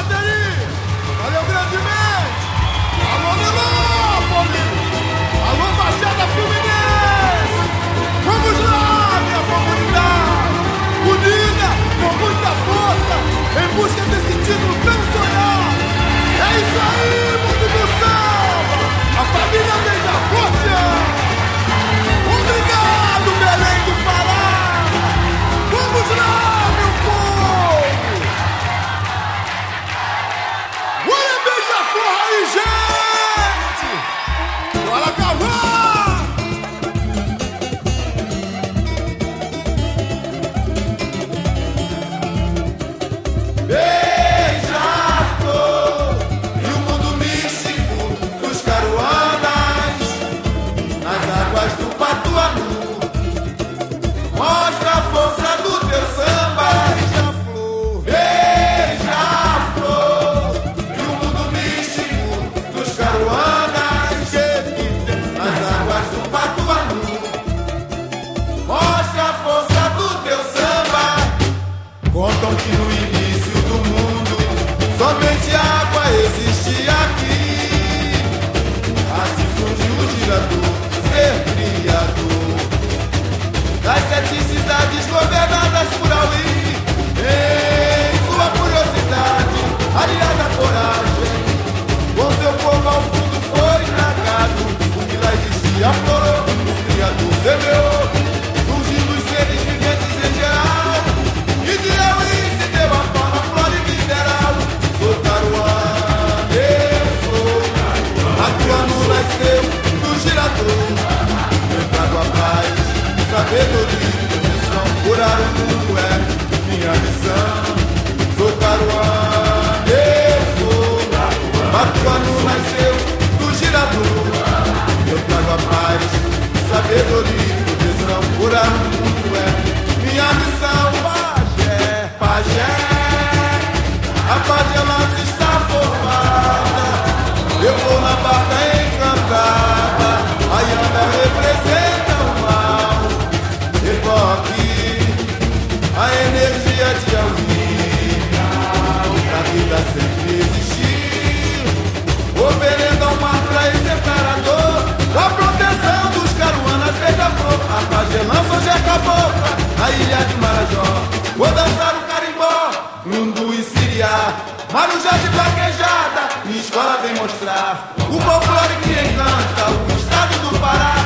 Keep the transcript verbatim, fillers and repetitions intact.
bateria! Valeu grandemente! Alô, Nilópolis! Alô, Baixada Fluminense! Vamos lá, minha comunidade! Unida, com muita força, em busca desse título tão sonhado! É isso aí, mundo do samba! A família Beija-Flor! Obrigado, Belém do Pará! Vamos lá, meu povo! Olha, Beija-Flor aí, gente! Bora cavar! Beija-Flor e o mundo místico dos caruanas nas águas do Patuanu. Mostra a força do teu samba, Beija-Flor, Beija-Flor e o mundo místico dos caruanas nas águas do Patuanu. Mostra a força do teu samba. Contam que no início do mundo somente água existia aqui. Assim surgiu o girador, ser criador das sete cidades governadas por Auí. Em sua curiosidade, aliada à coragem, com seu povo ao fundo foi tragado. O que lá existia aflorou, o Criador semeou, surgindo os seres viventes em geral. E de Auí se deu a forma, flora e mineral. Sou Caruana, eu sou Patuanu, nasceu do girador. Eu trago a paz, sabedoria e proteção, curar o mundo é minha missão. Sou Caruana, eu sou Patuanu, nasceu do girador. Eu trago a paz, sabedoria e proteção, curar o mundo é minha missão. Pajé, pajé, a pajé está formada. Eu vou na barca encantada, a Iana representa o mal. Evoque a energia de Auí, pra vida sempre existir, oferenda ao mar pra esse imperador, a proteção dos caruanas, Beija-Flor, a pagelança hoje acabou, a ilha de Marajó, vou dançar o carimbó, Lundu e Siriá, Marujá de vaquejada, minha escola vem mostrar o folclore que encanta o estado do Pará.